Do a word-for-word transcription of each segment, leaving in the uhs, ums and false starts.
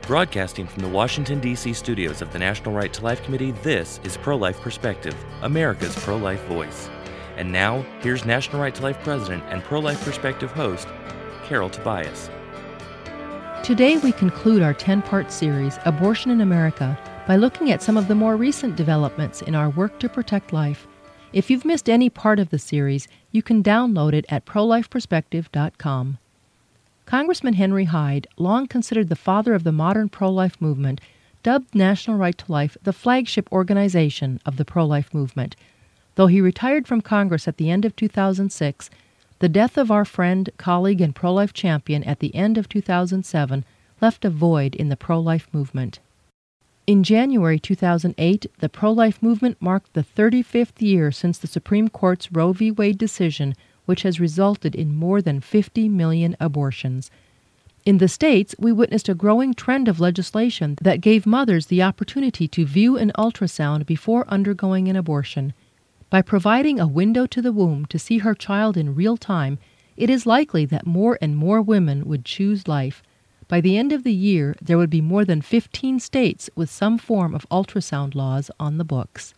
Broadcasting from the Washington, D C studios of the National Right to Life Committee, this is Pro-Life Perspective, America's pro-life voice. And now, here's National Right to Life President and Pro-Life Perspective host, Carol Tobias. Today we conclude our ten-part series, Abortion in America, by looking at some of the more recent developments in our work to protect life. If you've missed any part of the series, you can download it at pro life perspective dot com. Congressman Henry Hyde, long considered the father of the modern pro-life movement, dubbed National Right to Life the flagship organization of the pro-life movement. Though he retired from Congress at the end of two thousand six, the death of our friend, colleague, and pro-life champion at the end of two thousand seven left a void in the pro-life movement. In January two thousand eight, the pro-life movement marked the thirty-fifth year since the Supreme Court's Roe v. Wade decision, which has resulted in more than fifty million abortions. In the states, we witnessed a growing trend of legislation that gave mothers the opportunity to view an ultrasound before undergoing an abortion. By providing a window to the womb to see her child in real time, it is likely that more and more women would choose life. By the end of the year, there would be more than fifteen states with some form of ultrasound laws on the books.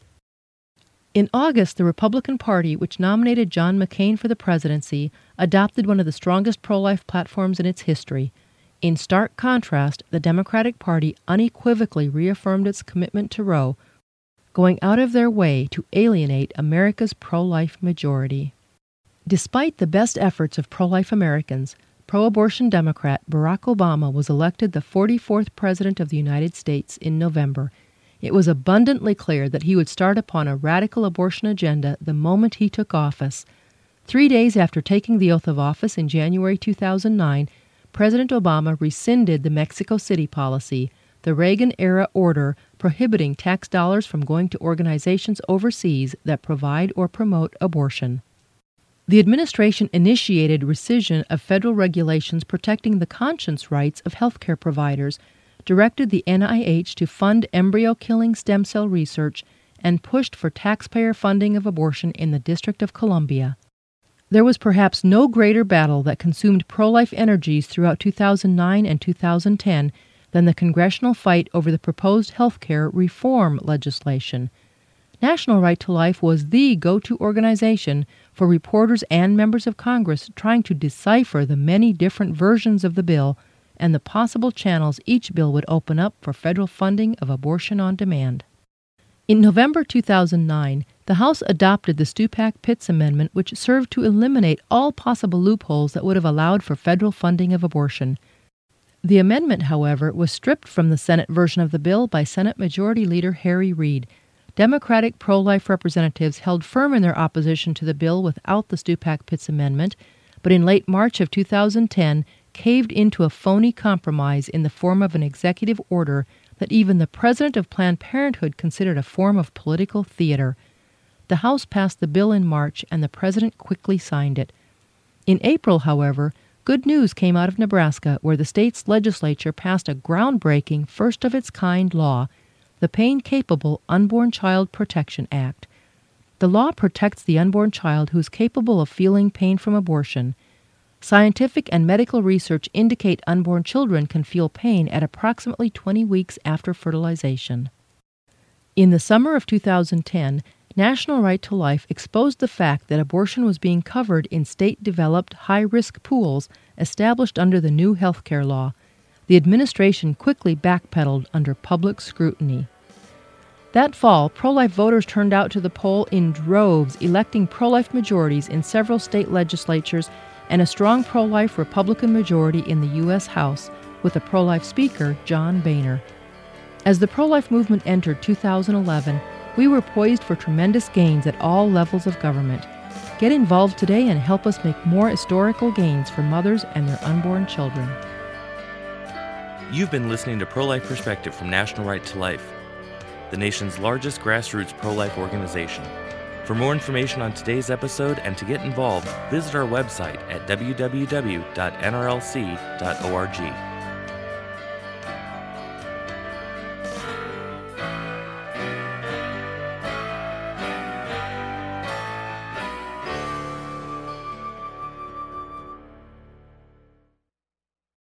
In August, the Republican Party, which nominated John McCain for the presidency, adopted one of the strongest pro-life platforms in its history. In stark contrast, the Democratic Party unequivocally reaffirmed its commitment to Roe, going out of their way to alienate America's pro-life majority. Despite the best efforts of pro-life Americans, pro-abortion Democrat Barack Obama was elected the forty-fourth President of the United States in November. It was abundantly clear that he would start upon a radical abortion agenda the moment he took office. Three days after taking the oath of office in January two thousand nine, President Obama rescinded the Mexico City policy, the Reagan-era order prohibiting tax dollars from going to organizations overseas that provide or promote abortion. The administration initiated rescission of federal regulations protecting the conscience rights of healthcare providers, directed the N I H to fund embryo-killing stem cell research, and pushed for taxpayer funding of abortion in the District of Columbia. There was perhaps no greater battle that consumed pro-life energies throughout two thousand nine and two thousand ten than the congressional fight over the proposed healthcare reform legislation. National Right to Life was the go-to organization for reporters and members of Congress trying to decipher the many different versions of the bill and the possible channels each bill would open up for federal funding of abortion on demand. In November two thousand nine, the House adopted the Stupak-Pitts Amendment, which served to eliminate all possible loopholes that would have allowed for federal funding of abortion. The amendment, however, was stripped from the Senate version of the bill by Senate Majority Leader Harry Reid. Democratic pro-life representatives held firm in their opposition to the bill without the Stupak-Pitts Amendment, but in late March of two thousand ten, caved into a phony compromise in the form of an executive order that even the president of Planned Parenthood considered a form of political theater. The House passed the bill in March, and the president quickly signed it. In April, however, good news came out of Nebraska, where the state's legislature passed a groundbreaking, first-of-its-kind law, the Pain-Capable Unborn Child Protection Act. The law protects the unborn child who is capable of feeling pain from abortion. Scientific and medical research indicate unborn children can feel pain at approximately twenty weeks after fertilization. In the summer of two thousand ten, National Right to Life exposed the fact that abortion was being covered in state-developed high-risk pools established under the new health care law. The administration quickly backpedaled under public scrutiny. That fall, pro-life voters turned out to the poll in droves, electing pro-life majorities in several state legislatures and a strong pro-life Republican majority in the U S House, with a pro-life Speaker, John Boehner. As the pro-life movement entered two thousand eleven, we were poised for tremendous gains at all levels of government. Get involved today and help us make more historical gains for mothers and their unborn children. You've been listening to Pro-Life Perspective from National Right to Life, the nation's largest grassroots pro-life organization. For more information on today's episode and to get involved, visit our website at w w w dot n r l c dot org.